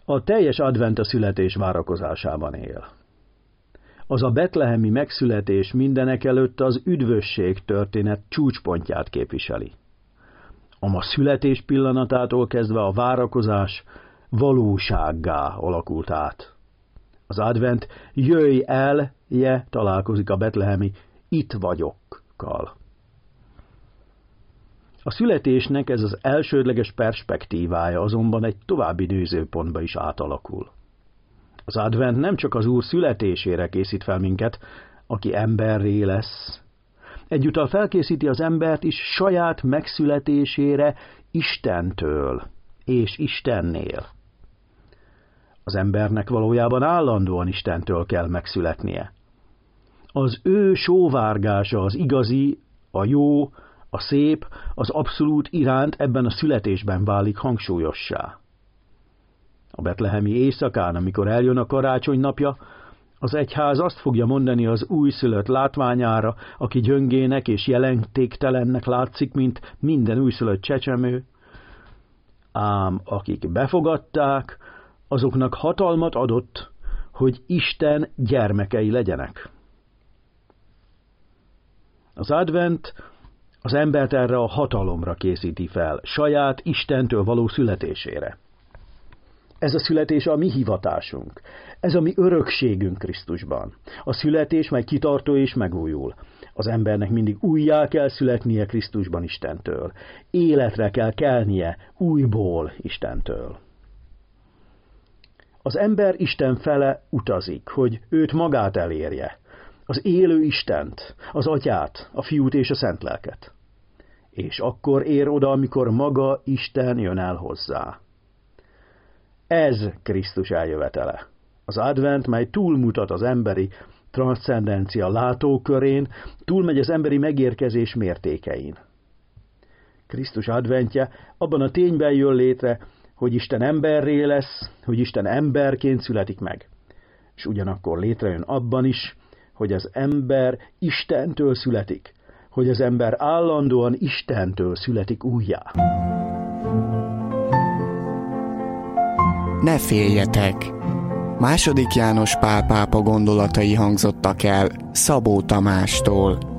A teljes advent a születés várakozásában él. Az a betlehemi megszületés mindenekelőtt az üdvösség történet csúcspontját képviseli. A ma születés pillanatától kezdve a várakozás valósággá alakult át. Az advent jöjj el-je találkozik a betlehemi itt vagyokkal. A születésnek ez az elsődleges perspektívája azonban egy további nézőpontba is átalakul. Az advent nem csak az Úr születésére készít fel minket, aki emberré lesz, egyúttal felkészíti az embert is saját megszületésére Istentől és Istennél. Az embernek valójában állandóan Istentől kell megszületnie. Az ő sóvárgása az igazi, a jó, a szép, az abszolút iránt ebben a születésben válik hangsúlyossá. A betlehemi éjszakán, amikor eljön a karácsony napja, az egyház azt fogja mondani az újszülött látványára, aki gyöngének és jelentéktelennek látszik, mint minden újszülött csecsemő, ám akik befogadták, azoknak hatalmat adott, hogy Isten gyermekei legyenek. Az advent az embert erre a hatalomra készíti fel, saját Istentől való születésére. Ez a születés a mi hivatásunk, ez a mi örökségünk Krisztusban. A születés, mely kitartó és megújul. Az embernek mindig újjá kell születnie Krisztusban Istentől. Életre kell kelnie újból Istentől. Az ember Isten fele utazik, hogy őt magát elérje. Az élő Istent, az Atyát, a Fiút és a Szentlelket. És akkor ér oda, amikor maga Isten jön el hozzá. Ez Krisztus eljövetele. Az advent, mely túlmutat az emberi transzcendencia látókörén, túlmegy az emberi megérkezés mértékein. Krisztus adventje abban a tényben jön létre, hogy Isten emberré lesz, hogy Isten emberként születik meg. És ugyanakkor létrejön abban is, hogy az ember Istentől születik, hogy az ember állandóan Istentől születik újjá. Ne féljetek! II. János Pál pápa gondolatai hangzottak el Szabó Tamástól.